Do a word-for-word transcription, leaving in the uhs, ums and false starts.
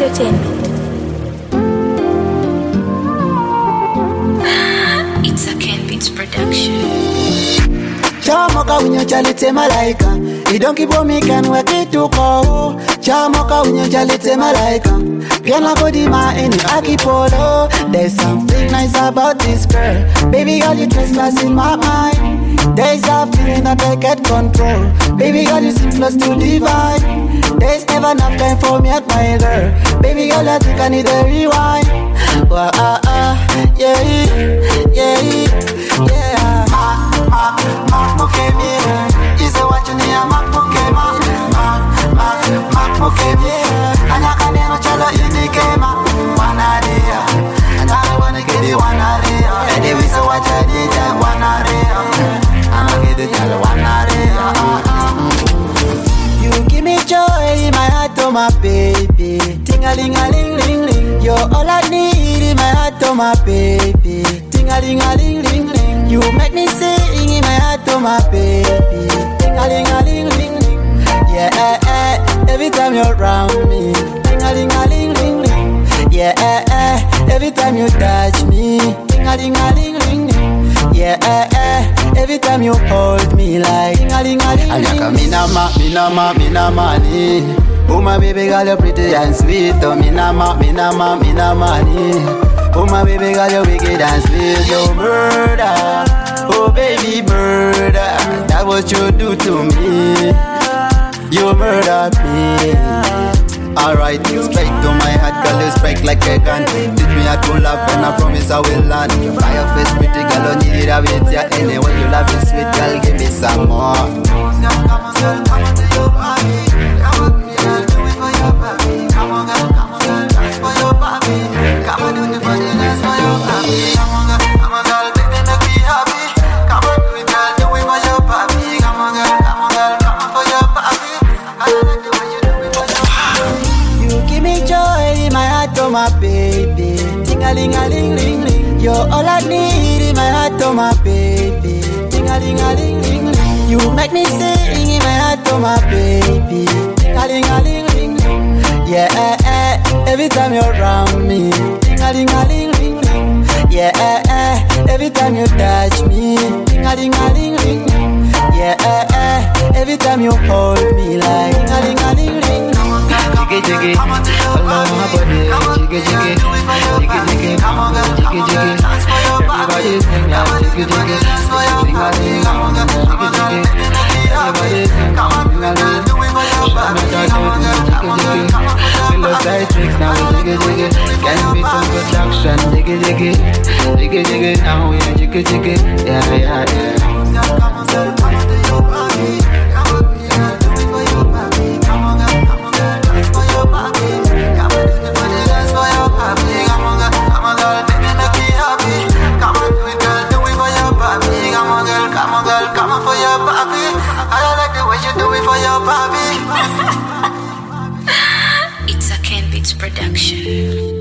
Entertainment. It's a Ken Beats production. Chamoka winyo chalite malaika. Idonki bomi can work it to go. Chamoka winyo chalite malaika. Piana kodima eni akipolo. There's something nice about this girl. Baby girl, you trespass in my mind. There's a feeling that I can't control. Baby girl, you seem close to divine. There's never enough time for me at my girl. Baby girl, I think I need a rewind. Wah, ah, ah, yeah, yeah, yeah. Ma, ma, ma, mukemi. Is a watch in here, ma, mukema. Ma, ma, ma, mukemi. Anyaka neno chalo inikema. Wanaria. And I wanna get it wanaria. And if it's a watch I need that wanaria. I'ma get it chalo wanaria. You give me joy in my heart, oh my baby. Ting-a-ling-a-ling-ling-ling. You're all I need in my heart, oh my baby. Ting-a-ling-a-ling-ling-ling. You make me sing in my heart, oh my baby. Ting-a-ling-a-ling-ling-ling. Yeah, eh, eh, every time you're around me. Ting-a-ling-a-ling-ling-ling. Yeah, eh, eh, every time you touch me. Ting-a-ling-a-ling-ling-ling. Yeah, eh, eh, every time you hold me like ting-a-ling-a-ling-ling. Anyaka minama, minama, minama ni. Oh my baby girl, you're pretty and sweet. Oh minama, minama, minama ni. Oh my baby girl, you're wicked and sweet. You murder, oh baby murder. That's what you do to me. You murdered me. Alright, straight to my heart, girl, you strike like a gun. Teach me how to love and I promise I will learn. By your face, pretty girl, don't need it, I wait ya. Anyway, you love it, sweet girl, give me some more. Come on, girl, come on to your body. Come on, girl, do it for your body. Come on, girl, come on, girl, dance for your body. Come on, do it for the dance for your body. Come on, girl, come on, girl, baby, make me happy. Come on, do it, girl, do it for your body. Come on, girl, come on, girl, come on for your body. I like the way you do it for your body. You give me joy in my heart, oh my baby. Ting-a-ling-a-ling-ling-ling. You're all I need in my heart, oh my baby. Ting-a-ling-a-ling-ling-ling. You make me sing in my heart, oh my baby. Ting-a-ling-a-ling-ling-ling. Yeah, eh, eh, every time you're around me. Ting-a-ling-a-ling-ling-ling. Yeah, eh, eh, every time you touch me. Ting-a-ling-a-ling-ling-ling. Yeah, eh, eh, every time you hold me like ting-a-ling-a-ling-ling. Jiggy jiggy, all over my body. Jiggy jiggy, jiggy jiggy, jiggy jiggy. Everybody sing now, jiggy jiggy, sing a sing, jiggy jiggy. Everybody sing, sing a sing. Show me that jiggy jiggy. Feel the side tricks now, jiggy jiggy. Can be some production, jiggy jiggy, jiggy jiggy. Now we jiggy jiggy, yeah yeah yeah. Come on, girl, come on to your body. Come on, girl, do it for your body. Come on, girl, come on, girl, dance for your body. Come on, do it for the dance for your body. Come on, girl, come on, girl, baby, make me happy. Come on, do it, girl, do it for your body. Come on, girl, come on, girl, come on for your body. I like the way you do it for your body. It's a Ken Beats production.